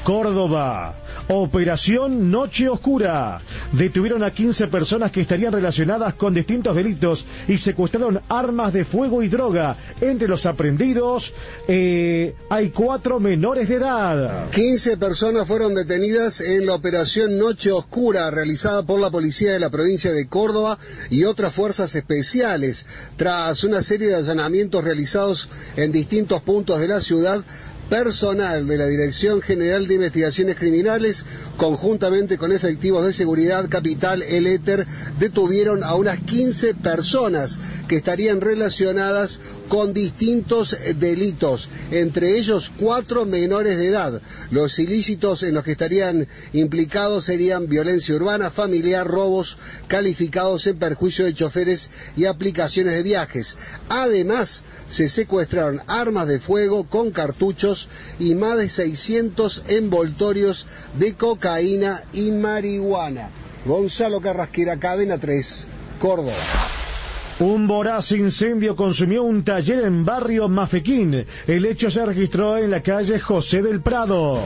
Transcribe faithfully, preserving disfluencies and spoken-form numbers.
Córdoba. Operación Noche Oscura. Detuvieron a quince personas que estarían relacionadas con distintos delitos y secuestraron armas de fuego y droga. Entre los aprendidos eh, hay cuatro menores de edad. quince personas fueron detenidas en la Operación Noche Oscura realizada por la policía de la provincia de Córdoba y otras fuerzas especiales. Tras una serie de allanamientos realizados en distintos puntos de la ciudad, personal de la Dirección General de Investigaciones Criminales, conjuntamente con efectivos de seguridad capital, el Éter, detuvieron a unas quince personas que estarían relacionadas con distintos delitos, entre ellos cuatro menores de edad. Los ilícitos en los que estarían implicados serían violencia urbana, familiar, robos calificados en perjuicio de choferes y aplicaciones de viajes. Además, se secuestraron armas de fuego con cartuchos y más de seiscientos envoltorios de cocaína y marihuana. Gonzalo Carrasquera, Cadena tres, Córdoba. Un voraz incendio consumió un taller en barrio Mafequín. El hecho se registró en la calle José del Prado.